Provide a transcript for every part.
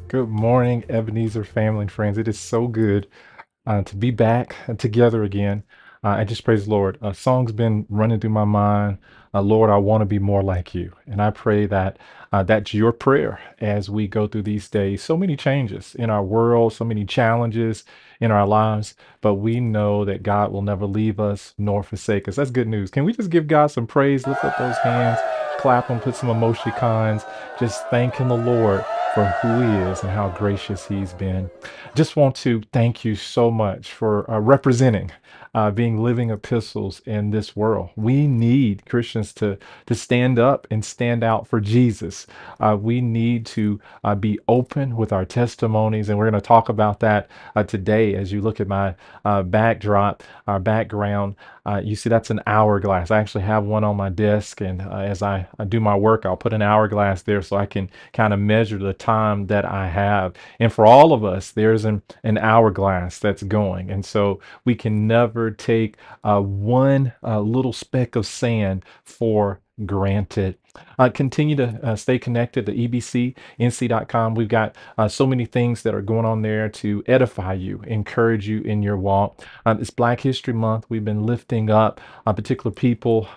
Good morning, Ebenezer family and friends. It is so good to be back together again. I just praise the Lord. A song's been running through my mind. Lord, I want to be more like you. And I pray that that's your prayer as we go through these days. So many changes in our world, so many challenges in our lives, but we know that God will never leave us nor forsake us. That's good news. Can we just give God some praise? Lift up those hands, clap them, put some emoticons, just thanking the Lord for who he is and how gracious he's been. Just want to thank you so much for representing, being living epistles in this world. We need Christians to stand up and stand out for Jesus. We need to be open with our testimonies, and we're going to talk about that today. As you look at my backdrop, our background, you see that's an hourglass. I actually have one on my desk, and as I do my work, I'll put an hourglass there so I can kind of measure the time that I have. And for all of us, there's an hourglass that's going. And so we can never take one little speck of sand for granted. Continue to stay connected to ebcnc.com. We've got so many things that are going on there to edify you, encourage you in your walk. It's Black History Month. We've been lifting up particular people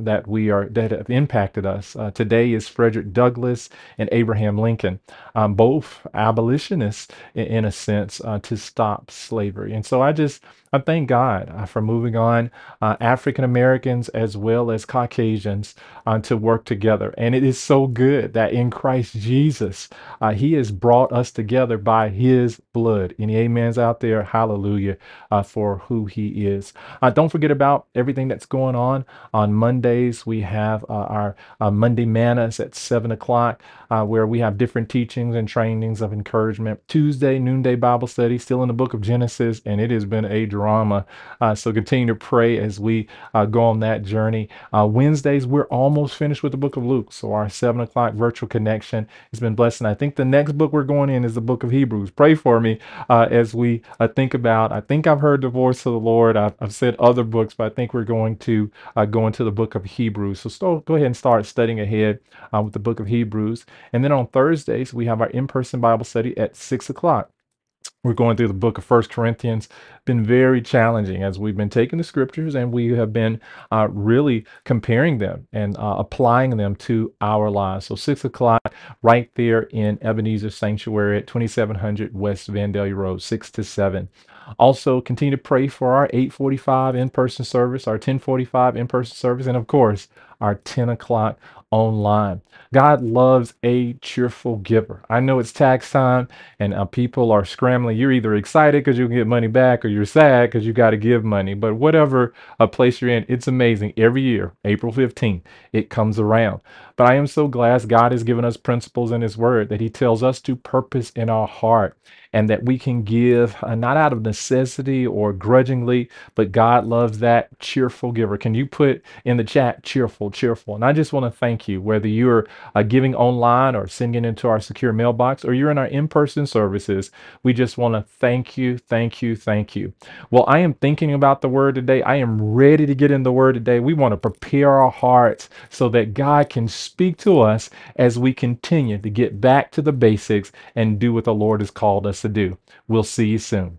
that have impacted us. Today is Frederick Douglass and Abraham Lincoln, both abolitionists in a sense to stop slavery. And so I thank God for moving on African Americans as well as Caucasians to work together. And it is so good that in Christ Jesus, he has brought us together by his blood. Any amens out there? Hallelujah for who he is. Don't forget about everything that's going on. On Mondays, we have our Monday Manas at 7 o'clock, where we have different teachings and trainings of encouragement. Tuesday, noonday Bible study, still in the book of Genesis, and it has been a drama. So continue to pray as we go on that journey. Wednesdays, we're almost finished with the book of Luke. So our 7 o'clock virtual connection has been blessed. And I think the next book we're going in is the book of Hebrews. Pray for me as we think about, I think I've heard the voice of the Lord. I've said other books, but I think we're going to go into the book of Hebrews. So go ahead and start studying ahead with the book of Hebrews. And then on Thursdays, we have our in-person Bible study at 6 o'clock. We're going through the book of First Corinthians. Been very challenging as we've been taking the scriptures and we have been really comparing them and applying them to our lives. So 6 o'clock right there in Ebenezer Sanctuary at 2700 West Vandalia Road, 6 to 7. Also, continue to pray for our 8:45 in-person service, our 10:45 in-person service, and of course, our 10 o'clock online. God loves a cheerful giver. I know it's tax time and people are scrambling. You're either excited because you can get money back or you're sad because you got to give money. But whatever place you're in, it's amazing. Every year, April 15th, it comes around. But I am so glad God has given us principles in his word that he tells us to purpose in our heart and that we can give not out of necessity or grudgingly, but God loves that cheerful giver. Can you put in the chat cheerful, cheerful? And I just want to thank you, whether you're giving online or sending into our secure mailbox or you're in our in-person services. We just want to thank you, thank you, thank you. Well, I am thinking about the word today. I am ready to get in the word today. We want to prepare our hearts so that God can speak to us as we continue to get back to the basics and do what the Lord has called us to do. We'll see you soon.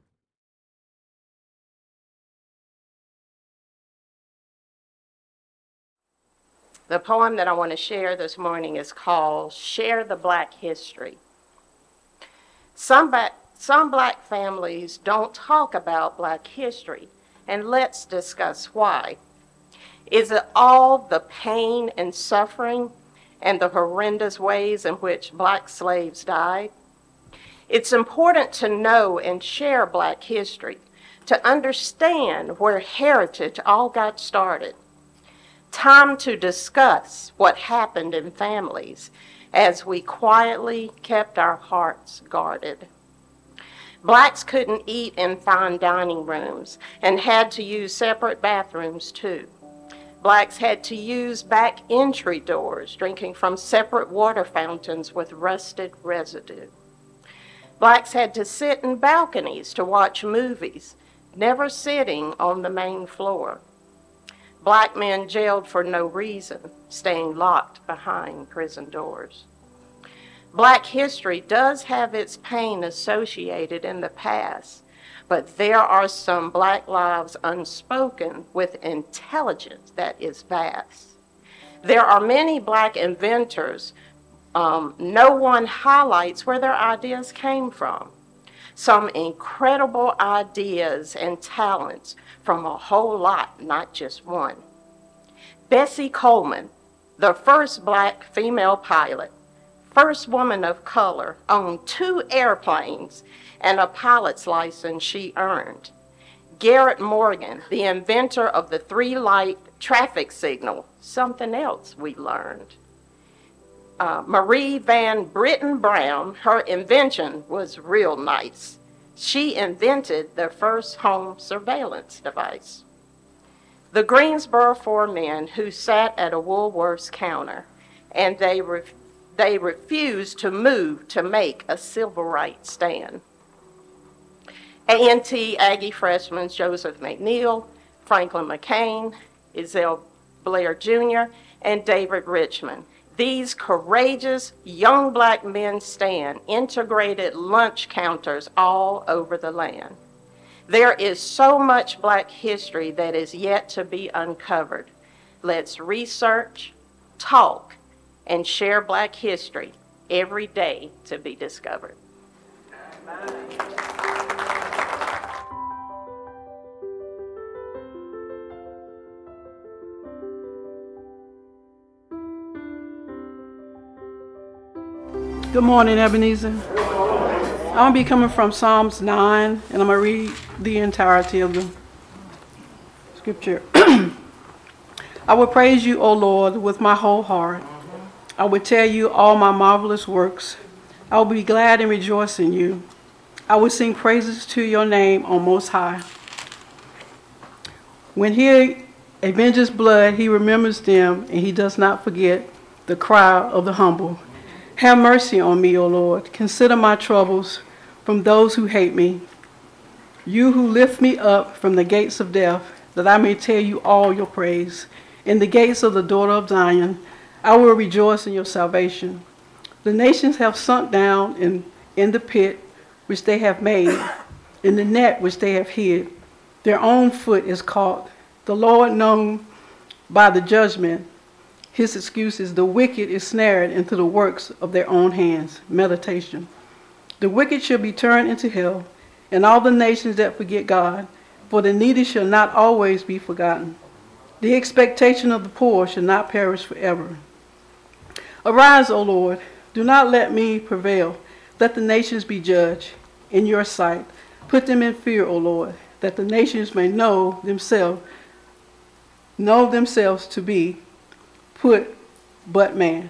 The poem that I want to share this morning is called Share the Black History. Some black families don't talk about black history, and let's discuss why. Is it all the pain and suffering and the horrendous ways in which black slaves died? It's important to know and share black history, to understand where heritage all got started. Time to discuss what happened in families as we quietly kept our hearts guarded. Blacks couldn't eat in fine dining rooms and had to use separate bathrooms too. Blacks had to use back entry doors, drinking from separate water fountains with rusted residue. Blacks had to sit in balconies to watch movies, never sitting on the main floor. Black men jailed for no reason, staying locked behind prison doors. Black history does have its pain associated in the past, but there are some Black lives unspoken with intelligence that is vast. There are many Black inventors. No one highlights where their ideas came from. Some incredible ideas and talents from a whole lot, not just one. Bessie Coleman, the first Black female pilot, first woman of color, owned 2 airplanes and a pilot's license she earned. Garrett Morgan, the inventor of the 3-light traffic signal, something else we learned. Marie Van Brittan Brown, her invention was real nice. She invented the first home surveillance device. The Greensboro 4 men who sat at a Woolworth's counter, and they refused to move to make a civil rights stand. A&T Aggie freshmen Joseph McNeil, Franklin McCain, Ezell Blair Jr., and David Richmond. These courageous young Black men stand integrated lunch counters all over the land. There is so much Black history that is yet to be uncovered. Let's research, talk, and share Black history every day to be discovered. Good morning, Ebenezer. I'm going to be coming from Psalms 9, and I'm going to read the entirety of the scripture. I will praise you, O Lord, with my whole heart. I will tell you all my marvelous works. I will be glad and rejoice in you. I will sing praises to your name on Most High. When he avenges blood, he remembers them, and he does not forget the cry of the humble. Have mercy on me, O Lord. Consider my troubles from those who hate me. You who lift me up from the gates of death, that I may tell you all your praise. In the gates of the daughter of Zion, I will rejoice in your salvation. The nations have sunk down in the pit which they have made, in the net which they have hid. Their own foot is caught. The Lord known by the judgment. His excuse is the wicked is snared into the works of their own hands. Meditation. The wicked shall be turned into hell, and all the nations that forget God, for the needy shall not always be forgotten. The expectation of the poor shall not perish forever. Arise, O Lord, do not let me prevail. Let the nations be judged in your sight. Put them in fear, O Lord, that the nations may know themselves to be put but man.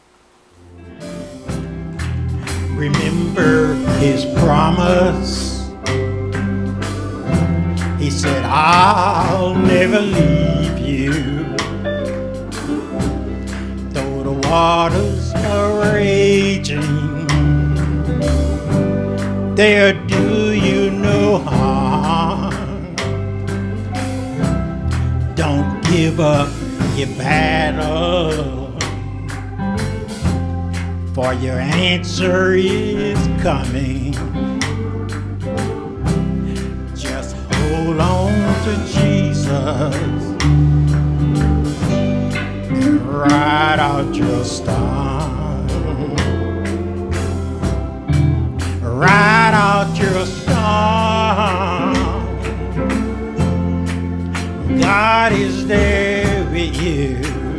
Remember his promise. He said, I'll never leave you. Though the waters are raging, they'll do you no harm. Don't give up your battle, for your answer is coming. Just hold on to Jesus and ride out your storm. Ride out your storm. God is there with you.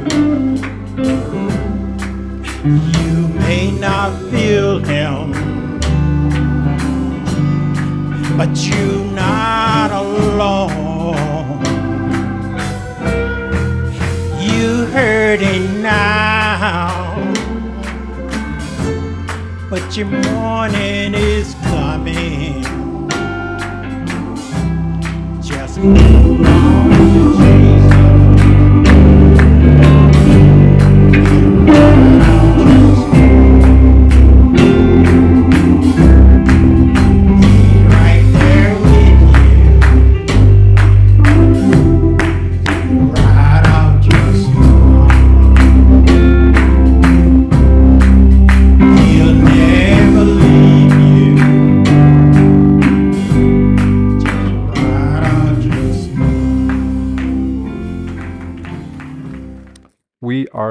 You may not feel him, but you're not alone. You hurting now, but your morning is coming. Just hold on to Jesus. He'll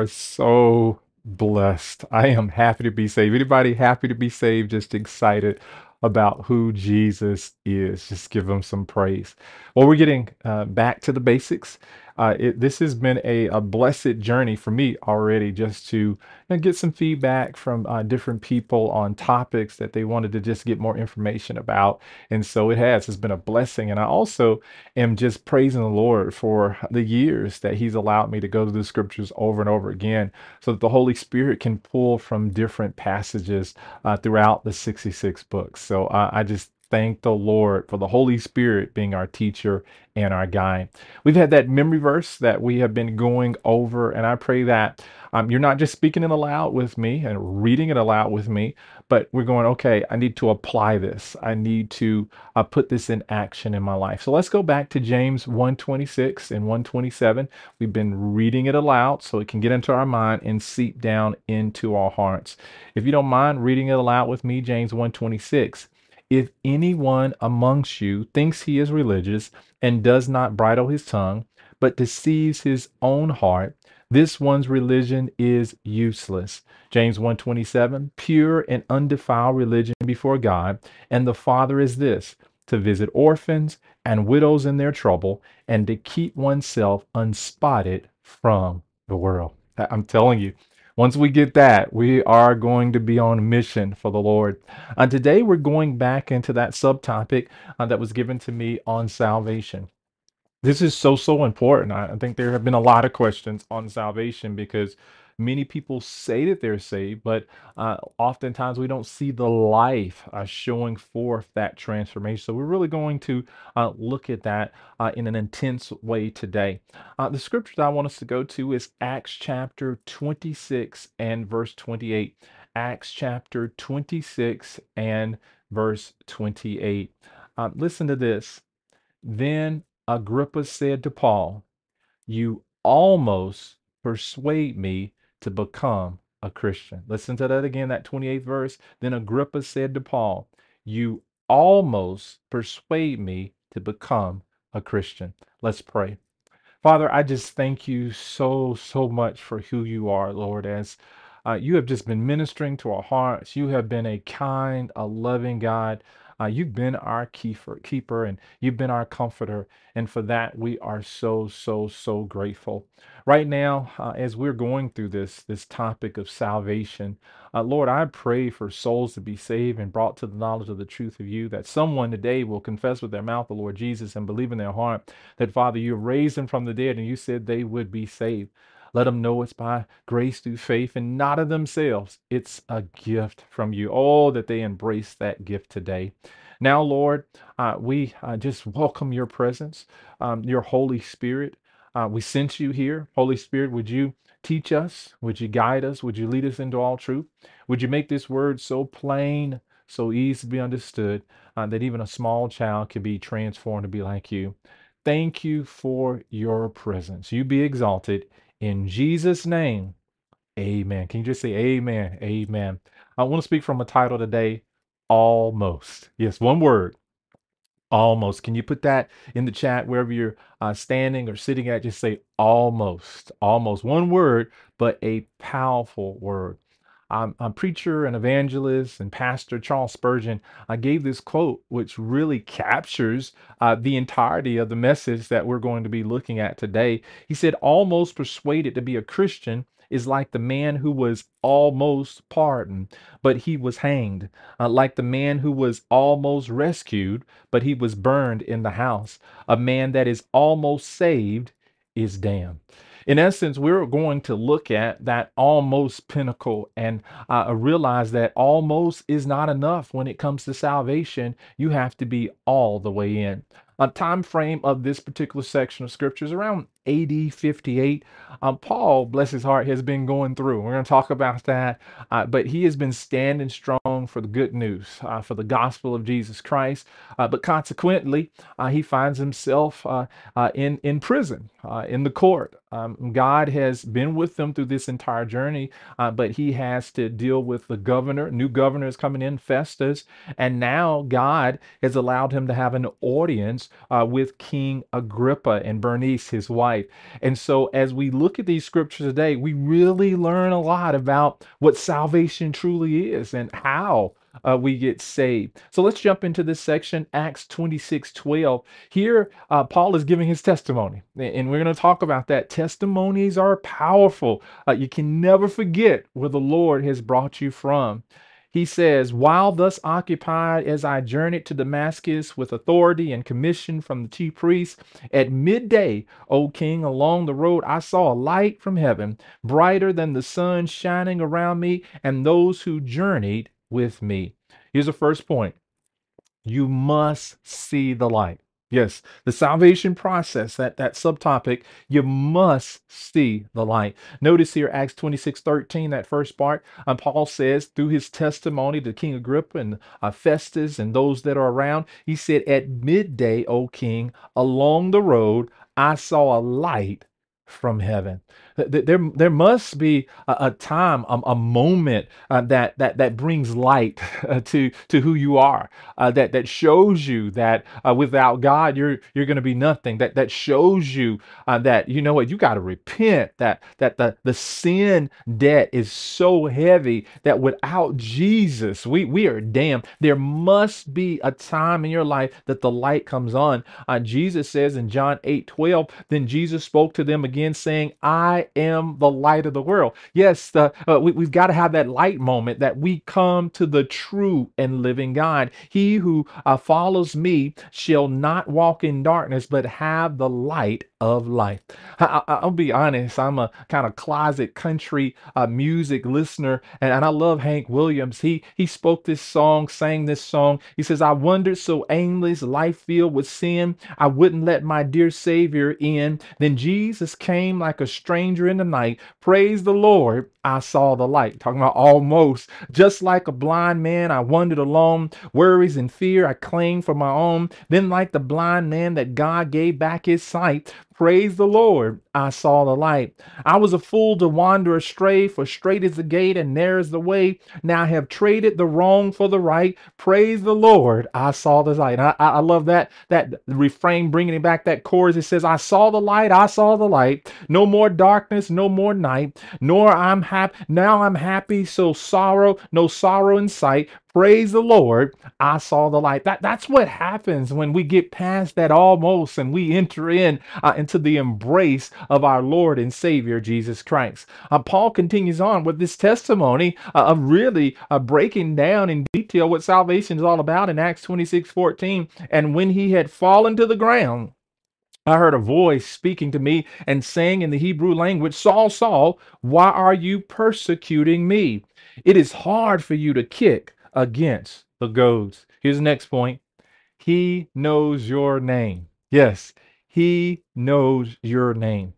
are so blessed. I am happy to be saved. Anybody happy to be saved? Just excited about who Jesus is. Just give him some praise. Well, we're getting back to the basics. This has been a blessed journey for me already, just to get some feedback from different people on topics that they wanted to just get more information about. And so it has. It's been a blessing. And I also am just praising the Lord for the years that He's allowed me to go to the scriptures over and over again, so that the Holy Spirit can pull from different passages throughout the 66 books. So I just thank the Lord for the Holy Spirit being our teacher and our guide. We've had that memory verse that we have been going over, and I pray that you're not just speaking it aloud with me and reading it aloud with me, but we're going, okay, I need to apply this. I need to put this in action in my life. So let's go back to James 1:26 and 1:27. We've been reading it aloud so it can get into our mind and seep down into our hearts. If you don't mind reading it aloud with me, James 1:26. If anyone amongst you thinks he is religious and does not bridle his tongue, but deceives his own heart, this one's religion is useless. James 1:27, pure and undefiled religion before God and the Father is this, to visit orphans and widows in their trouble and to keep oneself unspotted from the world. I'm telling you, once we get that, we are going to be on mission for the Lord. Today, we're going back into that subtopic that was given to me on salvation. This is so important. I think there have been a lot of questions on salvation because many people say that they're saved, but oftentimes we don't see the life showing forth that transformation. So we're really going to look at that in an intense way today. The scripture that I want us to go to is Acts chapter 26 and verse 28. Acts chapter 26 and verse 28. Listen to this. Then Agrippa said to Paul, you almost persuade me to become a Christian. Listen to that again, that 28th verse. Then Agrippa said to Paul, you almost persuade me to become a Christian. Let's pray. Father, I just thank you so much for who you are, Lord, as you have just been ministering to our hearts. You have been a kind, a loving God. You've been our keeper, and you've been our comforter. And for that, we are so grateful. Right now, as we're going through this topic of salvation, Lord, I pray for souls to be saved and brought to the knowledge of the truth of you, that someone today will confess with their mouth the Lord Jesus and believe in their heart that, Father, you raised them from the dead and you said they would be saved. Let them know it's by grace through faith and not of themselves. It's a gift from you. Oh, that they embrace that gift today. Now, Lord, we just welcome your presence, your Holy Spirit. We sent you here. Holy Spirit, would you teach us? Would you guide us? Would you lead us into all truth? Would you make this word so plain, so easy to be understood, that even a small child could be transformed to be like you? Thank you for your presence. You be exalted. In Jesus' name, amen. Can you just say amen? Amen. I want to speak from a title today, almost. Yes, one word, almost. Can you put that in the chat wherever you're standing or sitting at? Just say almost. Almost. One word, but a powerful word. Preacher and evangelist and pastor Charles Spurgeon gave this quote, which really captures the entirety of the message that we're going to be looking at today. He said, almost persuaded to be a Christian is like the man who was almost pardoned, but he was hanged, like the man who was almost rescued, but he was burned in the house. A man that is almost saved is damned. In essence, we're going to look at that almost pinnacle and realize that almost is not enough when it comes to salvation. You have to be all the way in. A time frame of this particular section of scriptures around AD 58. Paul, bless his heart, has been going through. We're going to talk about that, but he has been standing strong for the good news, for the gospel of Jesus Christ. But consequently, he finds himself in prison, in the court. God has been with them through this entire journey, but he has to deal with the governor. New governor is coming in, Festus, and now God has allowed him to have an audience with King Agrippa and Bernice, his wife. life. And so as we look at these scriptures today, we really learn a lot about what salvation truly is and how we get saved. So let's jump into this section, Acts 26:12. Here, Paul is giving his testimony, and we're going to talk about that. Testimonies are powerful. You can never forget where the Lord has brought you from. He says, while thus occupied as I journeyed to Damascus with authority and commission from the chief priests, at midday, O king, along the road I saw a light from heaven, brighter than the sun shining around me and those who journeyed with me. Here's the first point. You must see the light. Yes, the salvation process, that subtopic, you must see the light. Notice here, Acts 26:13, that first part, Paul says through his testimony to King Agrippa and Festus and those that are around, he said, at midday, O king, along the road, I saw a light from heaven. There must be a time, a moment that brings light to who you are, that shows you that without God you're going to be nothing. That shows you that you know what, you got to repent. That the sin debt is so heavy that without Jesus we are damned. There must be a time in your life that the light comes on. Jesus says in John 8:12, then Jesus spoke to them again, saying, I am the light of the world. Yes, we've got to have that light moment that we come to the true and living God. He who follows me shall not walk in darkness, but have the light of life. I'll be honest, I'm a kind of closet country music listener, and I love Hank Williams. He spoke this song, sang this song. He says, I wandered so aimless, life filled with sin, I wouldn't let my dear Savior in. Then Jesus came like a stranger in the night. Praise the Lord, I saw the light. Talking about almost. Just like a blind man, I wandered alone. Worries and fear I claimed for my own. Then like the blind man that God gave back his sight, praise the Lord, I saw the light. I was a fool to wander astray, for straight is the gate and narrow is the way. Now I have traded the wrong for the right. Praise the Lord, I saw the light. I love that refrain, bringing it back, that chorus. It says, I saw the light, I saw the light. No more darkness, no more night. Nor I'm happy, now I'm happy, so sorrow, no sorrow in sight. Praise the Lord, I saw the light. That's what happens when we get past that almost and we enter into the embrace of our Lord and Savior, Jesus Christ. Paul continues on with this testimony of really breaking down in detail what salvation is all about in Acts 26:14. And when he had fallen to the ground, I heard a voice speaking to me and saying in the Hebrew language, Saul, Saul, why are you persecuting me? It is hard for you to kick against the goads. Here's the next point. He knows your name. Yes, he knows your name.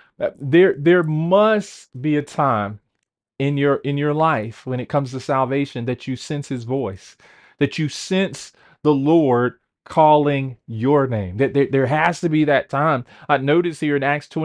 There must be a time in your life when it comes to salvation that you sense his voice, that you sense the Lord calling your name. That there has to be that time. Notice here in Acts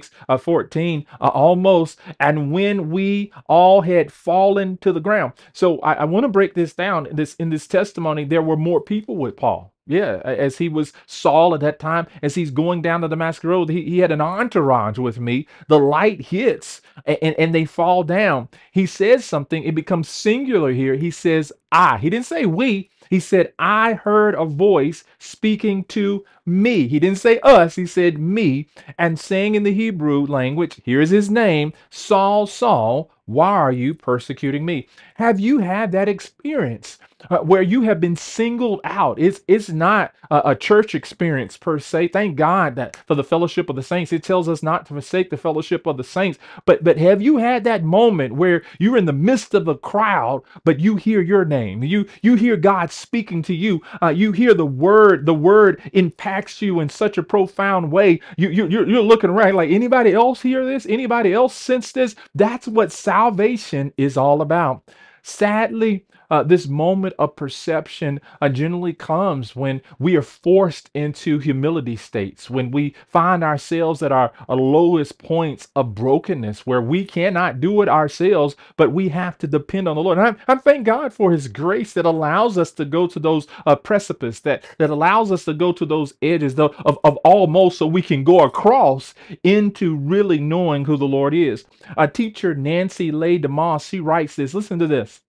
26:14, almost, and when we all had fallen to the ground. So I want to break this down. In this testimony, there were more people with Paul. Yeah, as he was Saul at that time, as he's going down the Damascus road, he had an entourage with me. The light hits and they fall down. He says something, it becomes singular here. He says, I. He didn't say we. He said, I heard a voice speaking to me. He didn't say us. He said me, and saying in the Hebrew language, here is his name, Saul, Saul, why are you persecuting me? Have you had that experience where you have been singled out? It's not a church experience per se. Thank God that for the fellowship of the saints, it tells us not to forsake the fellowship of the saints. But have you had that moment where you're in the midst of a crowd, but you hear your name? You hear God speaking to you. You hear the word. The word impacts you in such a profound way. You're looking around like, anybody else hear this? Anybody else sense this? That's what salvation is all about. Sadly, this moment of perception generally comes when we are forced into humility states, when we find ourselves at our lowest points of brokenness, where we cannot do it ourselves, but we have to depend on the Lord. And I thank God for His grace that allows us to go to those precipices, that allows us to go to those edges of almost so we can go across into really knowing who the Lord is. A teacher, Nancy Leigh DeMoss, she writes this. Listen to this.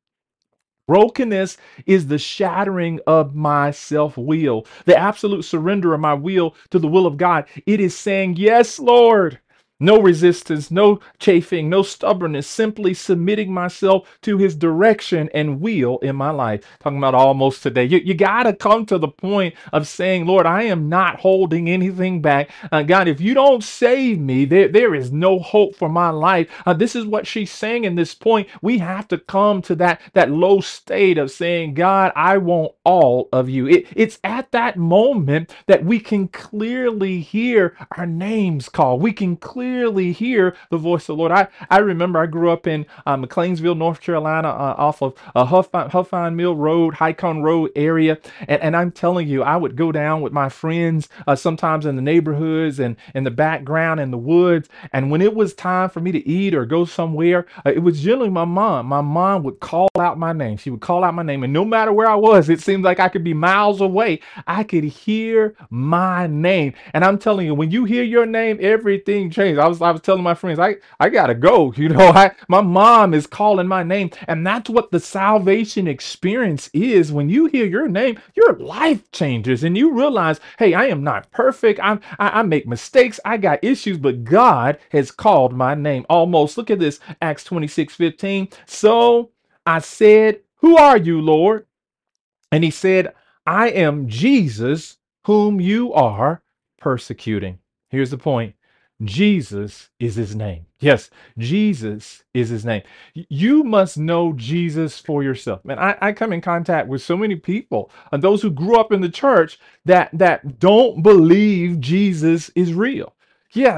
Brokenness is the shattering of my self will, the absolute surrender of my will to the will of God. It is saying, yes, Lord. No resistance, no chafing, no stubbornness, simply submitting myself to His direction and will in my life. Talking about almost today. You got to come to the point of saying, Lord, I am not holding anything back. God, if you don't save me, there is no hope for my life. This is what she's saying in this point. We have to come to that low state of saying, God, I want all of you. It's at that moment that we can clearly hear our names called. We can clearly hear the voice of the Lord. I remember I grew up in McLeansville, North Carolina, off of Huffine Mill Road, Highcon Road area. And I'm telling you, I would go down with my friends sometimes in the neighborhoods and in the background in the woods. And when it was time for me to eat or go somewhere, it was generally my mom. My mom would call out my name. She would call out my name. And no matter where I was, it seemed like I could be miles away. I could hear my name. And I'm telling you, when you hear your name, everything changed. I was telling my friends, I gotta go. My mom is calling my name. And that's what the salvation experience is. When you hear your name, your life changes and you realize, hey, I am not perfect. I make mistakes. I got issues, but God has called my name. Almost. Look at this, Acts 26:15. So I said, who are you, Lord? And He said, I am Jesus, whom you are persecuting. Here's the point. Jesus is His name. Yes, Jesus is His name. You must know Jesus for yourself. Man, I come in contact with so many people, and those who grew up in the church that don't believe Jesus is real. Yeah,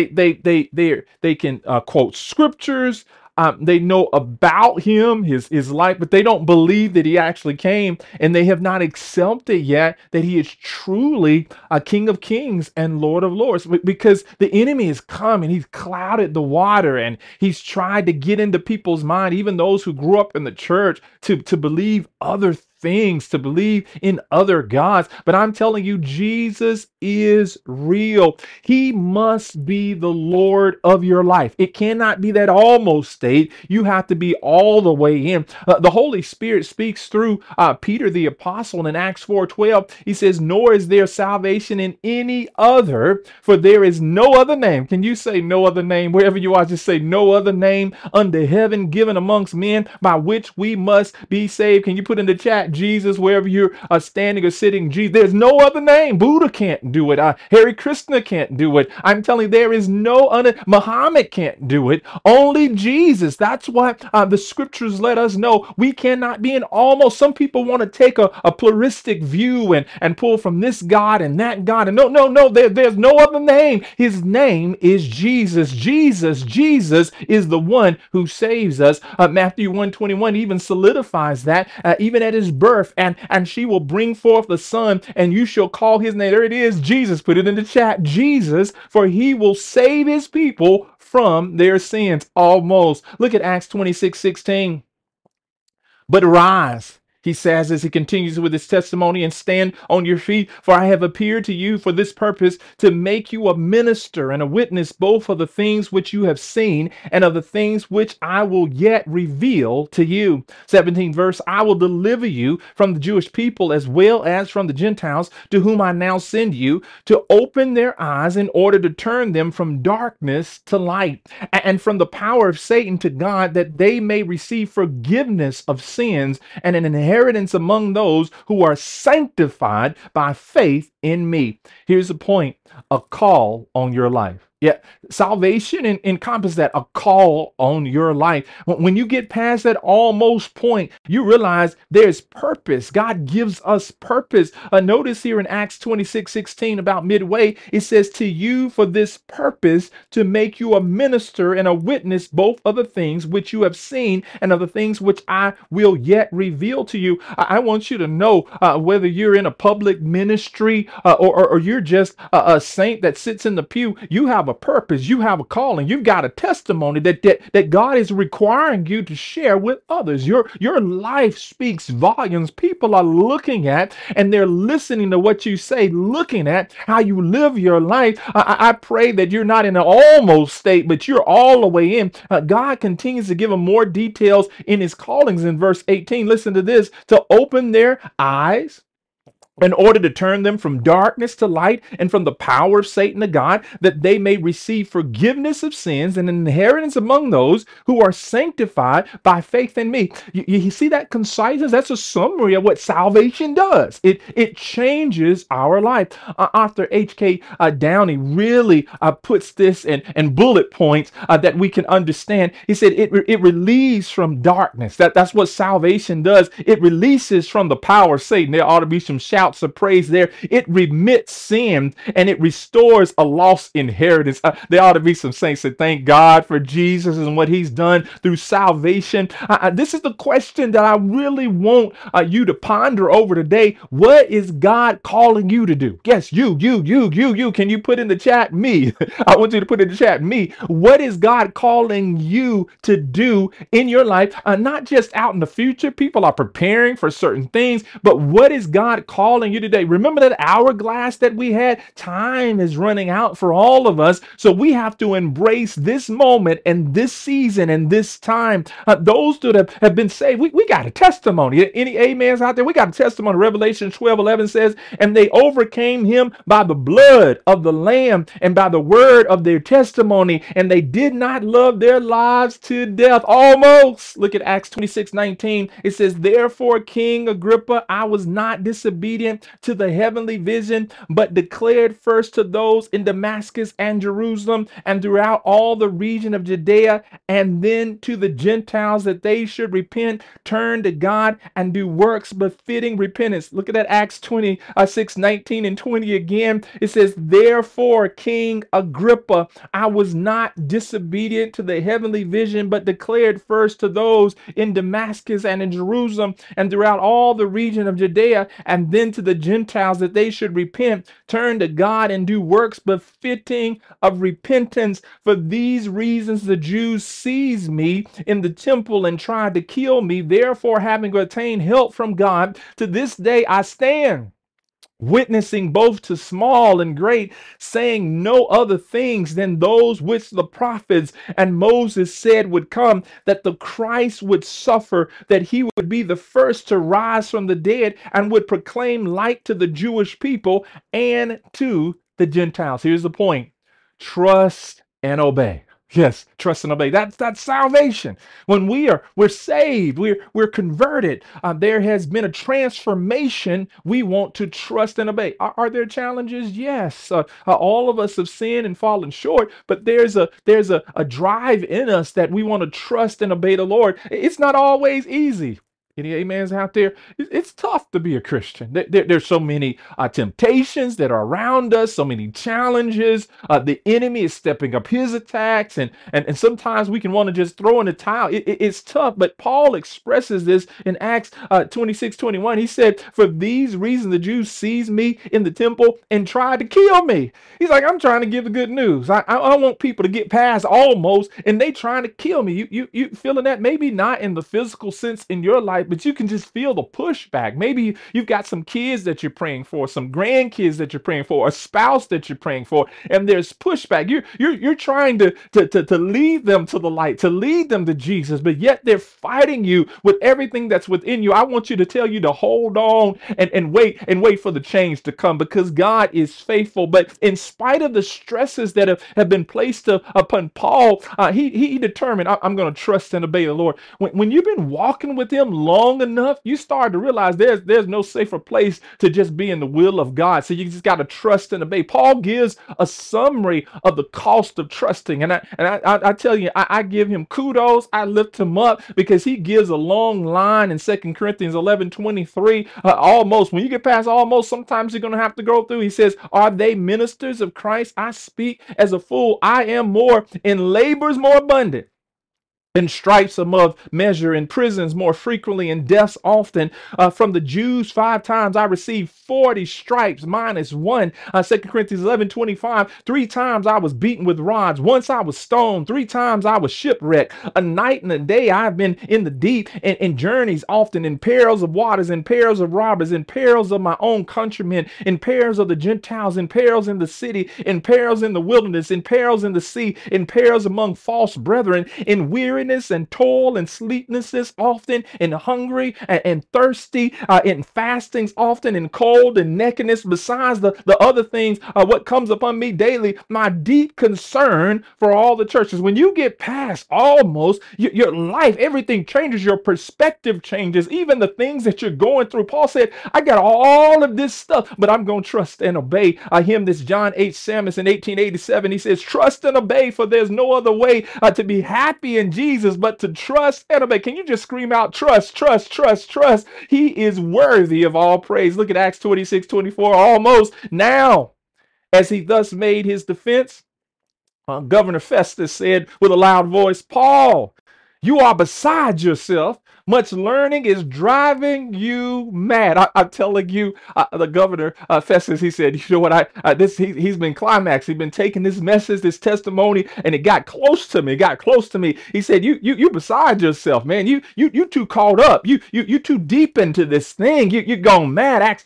they can quote scriptures. They know about Him, his life, but they don't believe that He actually came, and they have not accepted yet that He is truly a King of Kings and Lord of Lords, because the enemy has come and he's clouded the water, and he's tried to get into people's mind, even those who grew up in the church, to believe other things, to believe in other gods. But I'm telling you, Jesus is real. He must be the Lord of your life. It cannot be that almost state. You have to be all the way in. The Holy Spirit speaks through Peter the apostle in Acts 4:12. He says, nor is there salvation in any other, for there is no other name. Can you say no other name? Wherever you are, just say no other name under heaven given amongst men by which we must be saved. Can you put in the chat, Jesus, wherever you're standing or sitting? Jesus, there's no other name. Buddha can't do it. Hare Krishna can't do it. I'm telling you, there is no other. Muhammad can't do it. Only Jesus. That's what the scriptures let us know. We cannot be in almost. Some people want to take a pluralistic view and pull from this God and that God. And no, there's no other name. His name is Jesus. Jesus is the one who saves us. Matthew 1:21 even solidifies that, even at His birth, and she will bring forth the son, and you shall call his name. There it is, Jesus. Put it in the chat, Jesus, for He will save His people from their sins. Almost. Look at Acts 26:16. But rise, He says as He continues with His testimony, and stand on your feet, for I have appeared to you for this purpose, to make you a minister and a witness both of the things which you have seen and of the things which I will yet reveal to you. 17th verse, I will deliver you from the Jewish people as well as from the Gentiles, to whom I now send you, to open their eyes in order to turn them from darkness to light, and from the power of Satan to God, that they may receive forgiveness of sins and an inheritance among those who are sanctified by faith in me. Here's the point: a call on your life. Yeah, salvation encompasses that a call on your life. When you get past that almost point, you realize there's purpose. God gives us purpose. Notice here in Acts 26:16, about midway, it says, "To you for this purpose, to make you a minister and a witness both of the things which you have seen and of the things which I will yet reveal to you." I want you to know, whether you're in a public ministry, or you're just a saint that sits in the pew, you have a purpose, you have a calling, you've got a testimony that God is requiring you to share with others. Your life speaks volumes. People are looking at and they're listening to what you say, looking at how you live your life. I pray that you're not in an almost state, but you're all the way in. God continues to give them more details in his callings in verse 18. Listen to this: to open their eyes in order to turn them from darkness to light and from the power of Satan to God, that they may receive forgiveness of sins and an inheritance among those who are sanctified by faith in me. You see that conciseness? That's a summary of what salvation does. It changes our life. Author H.K. Downey really puts this in bullet points that we can understand. He said it relieves from darkness. That's what salvation does. It releases from the power of Satan. There ought to be some shouts of praise there. It remits sin and it restores a lost inheritance. There ought to be some saints that thank God for Jesus and what he's done through salvation. This is the question that I really want you to ponder over today. What is God calling you to do? Yes, you. Can you put in the chat me? I want you to put in the chat me. What is God calling you to do in your life? Not just out in the future. People are preparing for certain things, but what is God calling you today? Remember that hourglass that we had? Time is running out for all of us. So we have to embrace this moment and this season and this time. Those that have been saved, we got a testimony. Any amens out there? We got a testimony. Revelation 12:11 says, "And they overcame him by the blood of the Lamb and by the word of their testimony, and they did not love their lives to death." Almost. Look at Acts 26:19. It says, "Therefore, King Agrippa, I was not disobedient to the heavenly vision, but declared first to those in Damascus and Jerusalem and throughout all the region of Judea, and then to the Gentiles, that they should repent, turn to God, and do works befitting repentance." Look at that, Acts 26:19 and 20 again. It says, "Therefore, King Agrippa, I was not disobedient to the heavenly vision, but declared first to those in Damascus and in Jerusalem and throughout all the region of Judea, and then to the Gentiles, that they should repent, turn to God, and do works befitting of repentance. For these reasons the Jews seized me in the temple and tried to kill me. Therefore, having obtained help from God, to this day I stand, witnessing both to small and great, saying no other things than those which the prophets and Moses said would come, that the Christ would suffer, that he would be the first to rise from the dead, and would proclaim light to the Jewish people and to the Gentiles." Here's the point: trust and obey. Yes, trust and obey. That's salvation. When we're saved, we're converted. There has been a transformation. We want to trust and obey. Are there challenges? Yes. All of us have sinned and fallen short, but there's a drive in us that we want to trust and obey the Lord. It's not always easy. Any amens out there? It's tough to be a Christian. There's so many temptations that are around us, so many challenges. The enemy is stepping up his attacks, and sometimes we can want to just throw in the towel. It's tough, but Paul expresses this in Acts 26:21. He said, "For these reasons the Jews seized me in the temple and tried to kill me." He's like, I'm trying to give the good news. I want people to get past almost, and they trying to kill me. You feeling that? Maybe not in the physical sense in your life, but you can just feel the pushback. Maybe you've got some kids that you're praying for, some grandkids that you're praying for, a spouse that you're praying for, and there's pushback. You're trying to lead them to the light, to lead them to Jesus, but yet they're fighting you with everything that's within you. I want you to tell you to hold on and wait for the change to come, because God is faithful. But in spite of the stresses that have been placed upon Paul, he determined, I'm going to trust and obey the Lord. When you've been walking with him long enough, you start to realize there's no safer place to just be in the will of God. So you just got to trust and obey. Paul gives a summary of the cost of trusting. And I tell you, I give him kudos. I lift him up because he gives a long line in 2 Corinthians 11:23. Almost, when you get past almost, sometimes you're going to have to go through. He says, are they ministers of Christ? I speak as a fool. I am more in labors more abundant, in stripes above measure, in prisons more frequently, in deaths often. From the Jews 5 times I received 40 stripes minus 1. 2 Corinthians 11:25. 3 times I was beaten with rods. Once I was stoned. 3 times I was shipwrecked. A night and a day I've been in the deep, and in journeys often, in perils of waters, in perils of robbers, in perils of my own countrymen, in perils of the Gentiles, in perils in the city, in perils in the wilderness, in perils in the sea, in perils among false brethren, in weariness and toil and sleeplessness often, in hungry and thirsty, in fastings often, in cold and nakedness, besides the other things, what comes upon me daily, my deep concern for all the churches. When you get past almost, your life, everything changes, your perspective changes, even the things that you're going through. Paul said, I got all of this stuff, but I'm going to trust and obey him. This John H. Sammis in 1887, he says, trust and obey, for there's no other way to be happy in Jesus but to trust and obey. Can you just scream out, trust, trust, trust, trust? He is worthy of all praise. Look at Acts 26:24. Almost now, as he thus made his defense, Governor Festus said with a loud voice, Paul, you are beside yourself. Much learning is driving you mad. I'm telling you, the governor, Festus, he said, you know what, he's been climaxed. He's been taking this message, this testimony, and it got close to me. It got close to me. He said, you beside yourself, man. You too caught up. You too deep into this thing. You're gone mad. Acts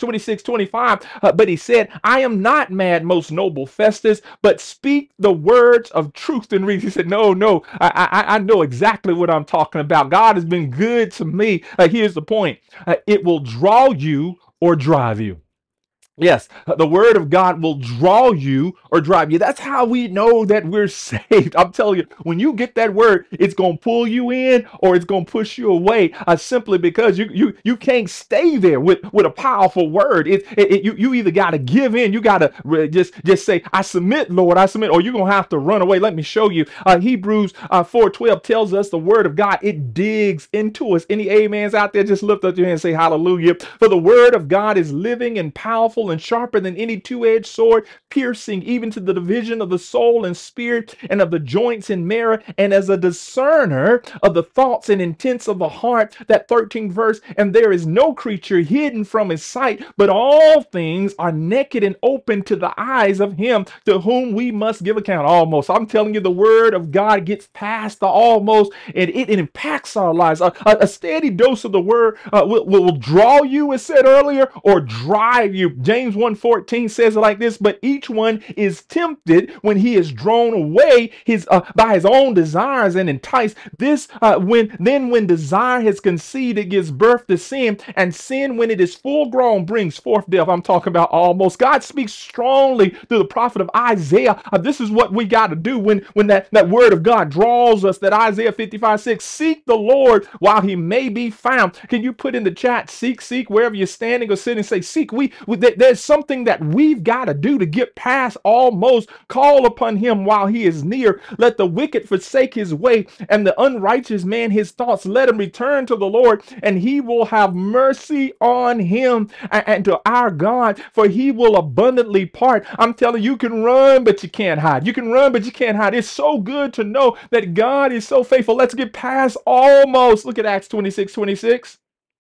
26:25. But he said, I am not mad, most noble Festus, but speak the words of truth and reason. He said, no, I know exactly what I'm talking about. God has been good to me. Here's the point. It will draw you or drive you. Yes, the word of God will draw you or drive you. That's how we know that we're saved. I'm telling you, when you get that word, it's going to pull you in or it's going to push you away, simply because you can't stay there with a powerful word. You either got to give in, you got to just say, I submit, Lord, I submit, or you're going to have to run away. Let me show you. Hebrews 4:12 tells us the word of God, it digs into us. Any amens out there? Just lift up your hand and say hallelujah. For the word of God is living and powerful and sharper than any two-edged sword, piercing even to the division of the soul and spirit and of the joints and marrow, and as a discerner of the thoughts and intents of the heart. That 13th verse, and there is no creature hidden from his sight, but all things are naked and open to the eyes of him to whom we must give account. Almost. I'm telling you, the word of God gets past the almost, and it impacts our lives. A steady dose of the word will draw you, as said earlier, or drive you. James 1:14 says it like this, but each one is tempted when he is drawn away by his own desires and enticed. When desire has conceived, it gives birth to sin, and sin, when it is full grown, brings forth death. I'm talking about almost. God speaks strongly through the prophet of Isaiah. This is what we got to do when that word of God draws us. That Isaiah 55:6, seek the Lord while he may be found. Can you put in the chat, seek, wherever you're standing or sitting, say seek. There's something that we've got to do to get past almost. Call upon him while he is near. Let the wicked forsake his way, and the unrighteous man his thoughts. Let him return to the Lord, and he will have mercy on him, and to our God, for he will abundantly part. I'm telling you, you can run, but you can't hide. You can run, but you can't hide. It's so good to know that God is so faithful. Let's get past almost. Look at Acts 26:26.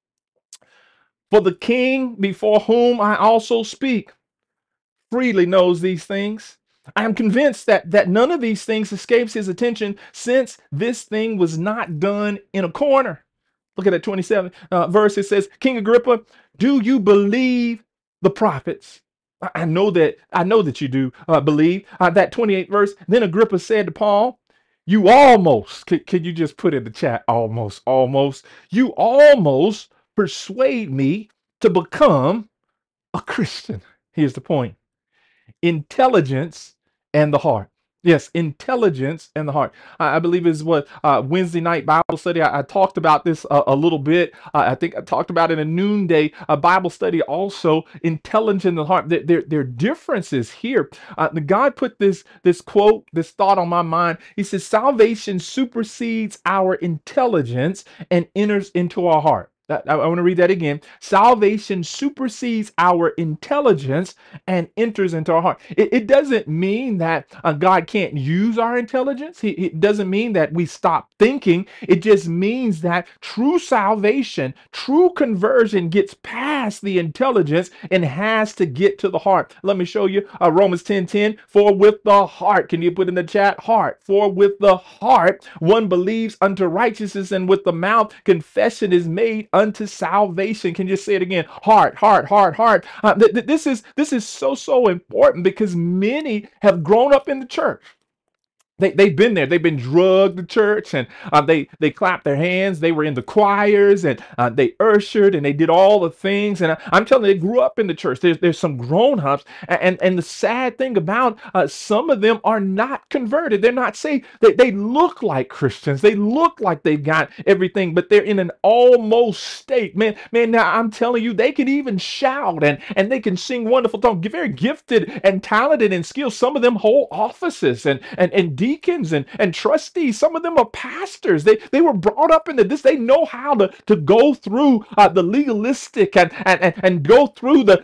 For the king before whom I also speak freely knows these things. I am convinced that none of these things escapes his attention, since this thing was not done in a corner. Look at that 27 verse. It says, King Agrippa, do you believe the prophets? I know that you do believe. That 28th verse. Then Agrippa said to Paul, you almost, can you just put in the chat, almost, you almost persuade me to become a Christian. Here's the point. Intelligence and the heart. Yes, intelligence in the heart. I believe is what Wednesday night Bible study. I talked about this a little bit. I think I talked about it in a noonday Bible study. Also, intelligence in the heart. There are differences here. God put this quote, this thought on my mind. He says, "Salvation supersedes our intelligence and enters into our heart." I want to read that again. Salvation supersedes our intelligence and enters into our heart. It doesn't mean that God can't use our intelligence. It doesn't mean that we stop thinking. It just means that true salvation, true conversion gets past the intelligence and has to get to the heart. Let me show you Romans 10:10. For with the heart, can you put in the chat? Heart. For with the heart one believes unto righteousness, and with the mouth confession is made unto salvation. Can you say it again? Heart, heart, heart, heart. This is so important because many have grown up in the church. They've been there. They've been drugged to church, and they clapped their hands. They were in the choirs, and they ushered, and they did all the things. And I'm telling you, they grew up in the church. There's some grown-ups, and the sad thing about some of them are not converted. They're not saved. They look like Christians. They look like they've got everything, but they're in an almost state. Man, now I'm telling you, they can even shout, and they can sing wonderful songs. Very gifted and talented and skilled. Some of them hold offices and deacons and trustees. Some of them are pastors. They were brought up into this. They know how to go through the legalistic and go through the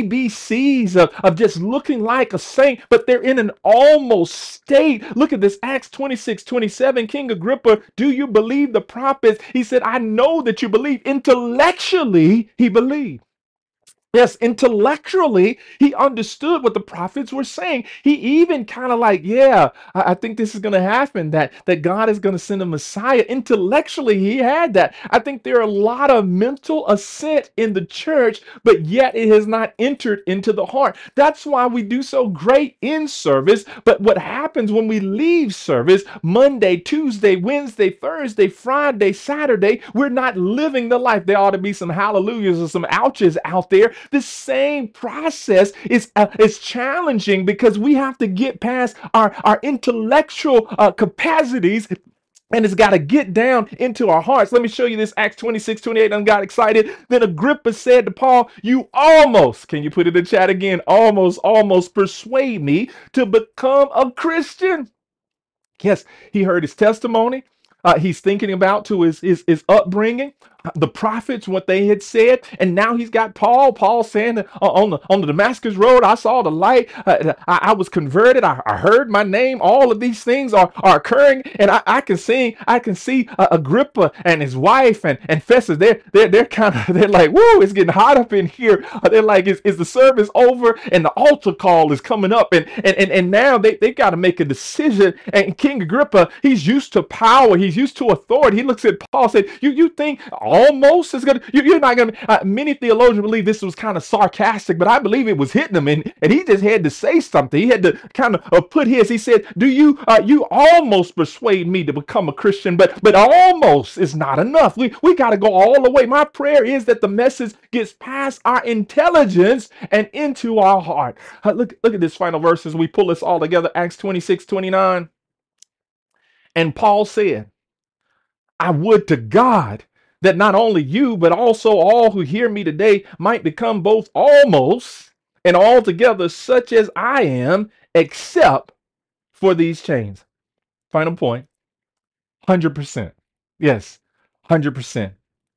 ABCs of just looking like a saint, but they're in an almost state. Look at this, Acts 26:27. King Agrippa, do you believe the prophets? He said, I know that you believe. Intellectually, he believed. Yes, intellectually, he understood what the prophets were saying. He even kind of like, yeah, I think this is going to happen, that God is going to send a Messiah. Intellectually, he had that. I think there are a lot of mental assent in the church, but yet it has not entered into the heart. That's why we do so great in service. But what happens when we leave service, Monday, Tuesday, Wednesday, Thursday, Friday, Saturday, we're not living the life. There ought to be some hallelujahs or some ouches out there. The same process is challenging because we have to get past our intellectual capacities, and it's got to get down into our hearts. Let me show you this, Acts 26:28. I got excited. Then Agrippa said to Paul, you almost, can you put it in the chat again, almost persuade me to become a Christian. Yes, he heard his testimony. He's thinking about to his upbringing, the prophets, what they had said, and now he's got Paul saying on the Damascus road, I saw the light, I was converted, I heard my name. All of these things are occurring, and I can see Agrippa and his wife and Festus. They're kind of, they're like, whoa, it's getting hot up in here. They're like, is the service over? And the altar call is coming up, and now they got to make a decision. And King Agrippa, he's used to power, he's used to authority. He looks at Paul and said, you think almost is gonna, you're not gonna, many theologians believe this was kind of sarcastic, but I believe it was hitting him, and he just had to say something. He had to kind of put his, he said, do you almost persuade me to become a Christian, but almost is not enough. We got to go all the way. My prayer is that the message gets past our intelligence and into our heart. Look at this final verse as we pull this all together. Acts 26:29. And Paul said, I would to God that not only you, but also all who hear me today might become both almost and altogether such as I am, except for these chains. Final point, 100%. Yes, 100%.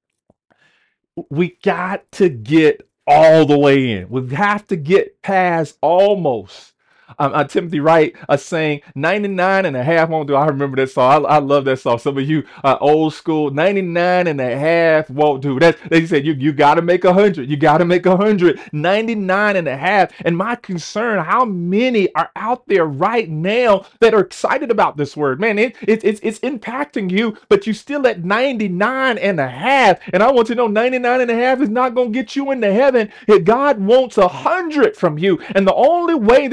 We got to get all the way in. We have to get past almost. Timothy Wright saying 99 and a half won't do. I remember that song. I love that song. Some of you old school, 99 and a half won't do. They said you got to make 100. You got to make 100. 99 and a half. And my concern, how many are out there right now that are excited about this word? Man, it's impacting you, but you still at 99 and a half. And I want to know 99 and a half is not going to get you into heaven. God wants 100 from you. And the only way that you're going to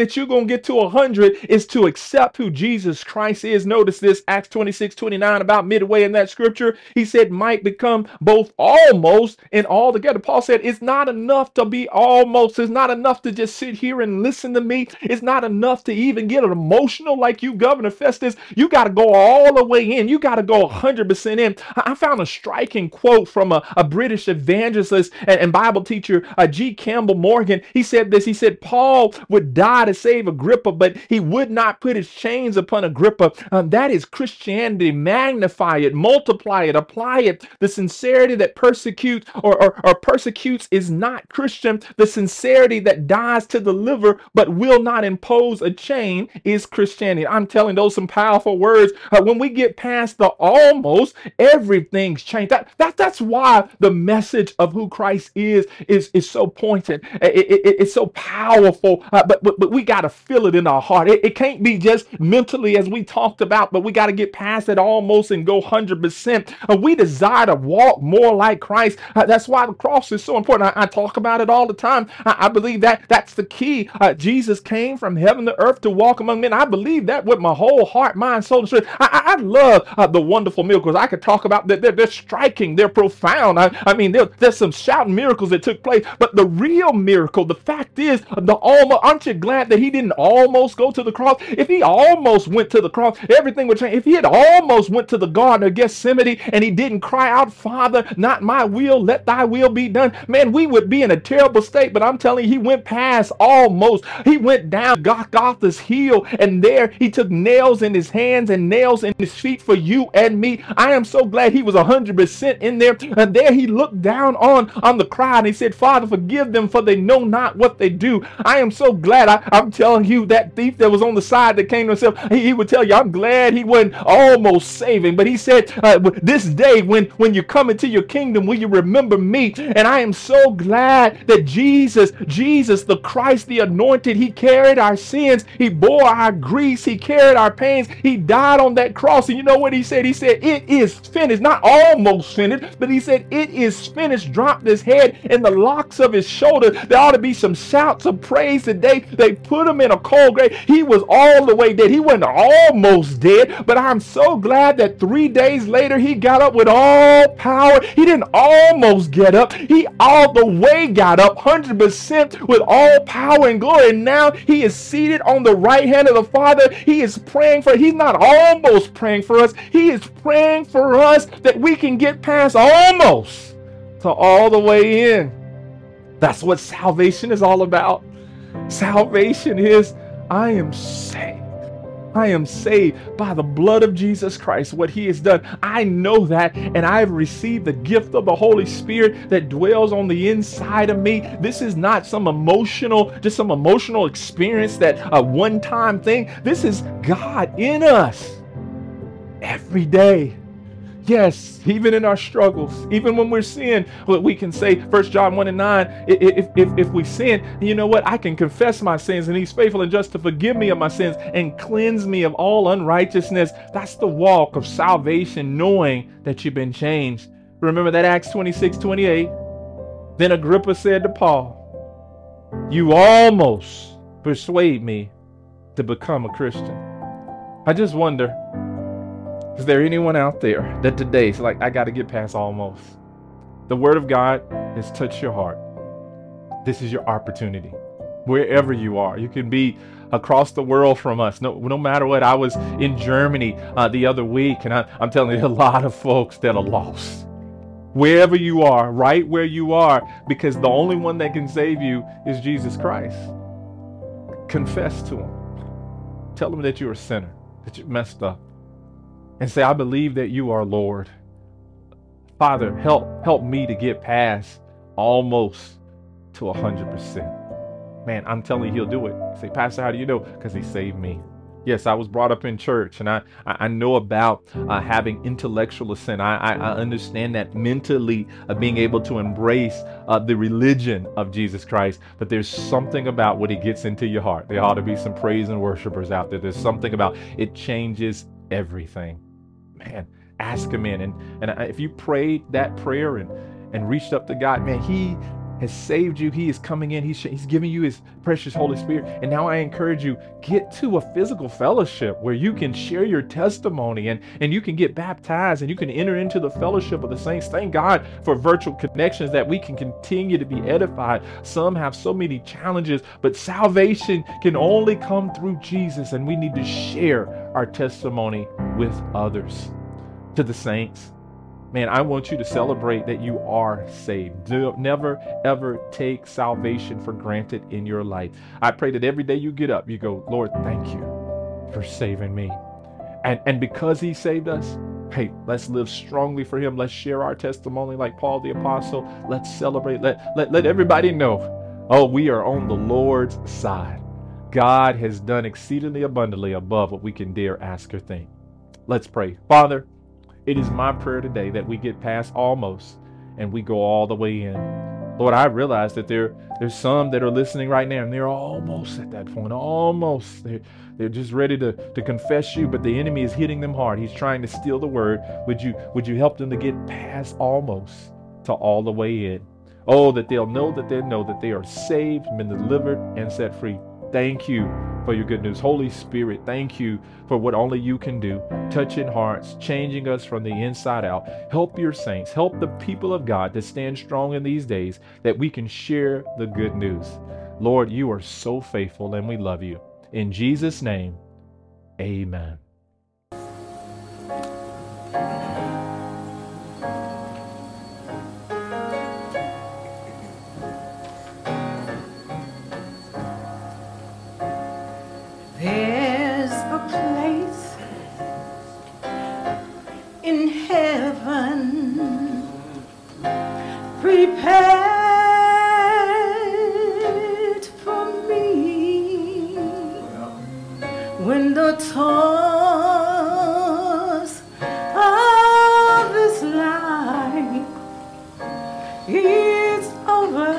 get to 100 is to accept who Jesus Christ is. Notice this, Acts 26:29, about midway in that scripture, he said, might become both almost and altogether. Paul said, it's not enough to be almost. It's not enough to just sit here and listen to me. It's not enough to even get emotional like you, Governor Festus. You got to go all the way in. You got to go 100% in. I found a striking quote from a British evangelist and Bible teacher, G. Campbell Morgan. He said this. He said, Paul would die to save Agrippa, but he would not put his chains upon Agrippa. That is Christianity. Magnify it, multiply it, apply it. The sincerity that persecutes or persecutes is not Christian. The sincerity that dies to deliver but will not impose a chain is Christianity. I'm telling those some powerful words. When we get past the almost, everything's changed. That's why the message of who Christ is so pointed. It's so powerful. But we got to feel it in our heart. It can't be just mentally as we talked about, but we got to get past it almost and go 100%. We desire to walk more like Christ. That's why the cross is so important. I talk about it all the time. I believe that that's the key. Jesus came from heaven to earth to walk among men. I believe that with my whole heart, mind, soul, and strength. I love the wonderful miracles. I could talk about that. They're striking. They're profound. I mean, there's some shouting miracles that took place. But the real miracle, the fact is, aren't you glad that he didn't almost go to the cross? If he almost went to the cross, everything would change. If he had almost went to the Garden of Gethsemane and he didn't cry out, Father, not my will, let thy will be done, man, we would be in a terrible state. But I'm telling you, he went past almost. He went down Golgotha's hill, and there he took nails in his hands and nails in his feet for you and me. I am so glad he was 100% in there. And there he looked down on the crowd and he said, Father, forgive them, for they know not what they do. I am so glad. I'm telling you, that thief that was on the side that came to himself, he would tell you, I'm glad he wasn't almost saving. But he said, this day when you come into your kingdom, will you remember me? And I am so glad that Jesus, the Christ, the anointed, he carried our sins. He bore our griefs. He carried our pains. He died on that cross. And you know what he said? He said, it is finished. Not almost finished, but he said, it is finished. Dropped his head in the locks of his shoulder. There ought to be some shouts of praise today. They put him in a cold grave. He was all the way dead. He wasn't almost dead, but I'm so glad that 3 days later he got up with all power. He didn't almost get up. He all the way got up 100% with all power and glory. And now he is seated on the right hand of the Father. He is praying for, he's not almost praying for us. He is praying for us that we can get past almost to all the way in. That's what salvation is all about. Salvation is, I am saved. I am saved by the blood of Jesus Christ, what he has done. I know that, and I've received the gift of the Holy Spirit that dwells on the inside of me. This is not some emotional experience, that a one-time thing. This is God in us every day. Yes, even in our struggles, even when we're sin, we can say 1 John 1:9, if we sin, you know what? I can confess my sins, and he's faithful and just to forgive me of my sins and cleanse me of all unrighteousness. That's the walk of salvation, knowing that you've been changed. Remember that Acts 26:28. Then Agrippa said to Paul, you almost persuade me to become a Christian. I just wonder, is there anyone out there that today is like, I got to get past almost? The word of God has touched your heart. This is your opportunity. Wherever you are, you can be across the world from us. No matter what. I was in Germany the other week, and I'm telling you, a lot of folks that are lost. Wherever you are, right where you are, because the only one that can save you is Jesus Christ. Confess to him. Tell him that you're a sinner, that you're messed up. And say, I believe that you are Lord. Father, help me to get past almost to 100%. Man, I'm telling you, he'll do it. Say, Pastor, how do you know? Because he saved me. Yes, I was brought up in church, and I know about having intellectual assent. I understand that mentally, being able to embrace the religion of Jesus Christ. But there's something about when it gets into your heart. There ought to be some praise and worshipers out there. There's something about it changes everything. Man, ask him in. And if you prayed that prayer and reached up to God, man, has saved you. He is coming in. He's giving you his precious Holy Spirit. And now I encourage you, get to a physical fellowship where you can share your testimony and you can get baptized and you can enter into the fellowship of the saints. Thank God for virtual connections that we can continue to be edified. Some have so many challenges, but salvation can only come through Jesus, and we need to share our testimony with others. To the saints, man, I want you to celebrate that you are saved. Never, ever take salvation for granted in your life. I pray that every day you get up, you go, Lord, thank you for saving me. And because he saved us, hey, let's live strongly for him. Let's share our testimony like Paul the Apostle. Let's celebrate. Let everybody know, oh, we are on the Lord's side. God has done exceedingly abundantly above what we can dare ask or think. Let's pray. Father, it is my prayer today that we get past almost and we go all the way in. Lord, I realize that there's some that are listening right now and they're almost at that point. Almost. They're just ready to confess you, but the enemy is hitting them hard. He's trying to steal the word. Would you help them to get past almost to all the way in? Oh, that they'll know that they are saved, been delivered, and set free. Thank you for your good news. Holy Spirit, thank you for what only you can do, touching hearts, changing us from the inside out. Help your saints, help the people of God to stand strong in these days that we can share the good news. Lord, you are so faithful and we love you. In Jesus' name, amen. There's a place in heaven prepared for me when the toils of this life is over.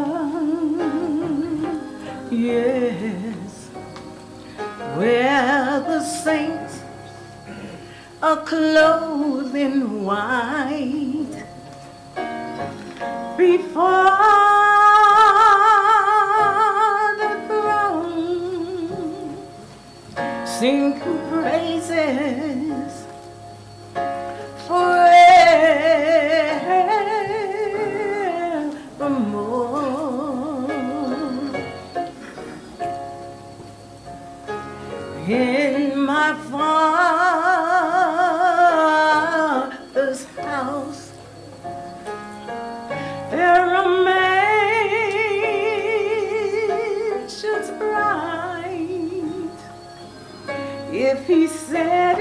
Yes, where the saints are clothed in white before the throne, sing praises forevermore. In my Father's house there are mansions bright. If he said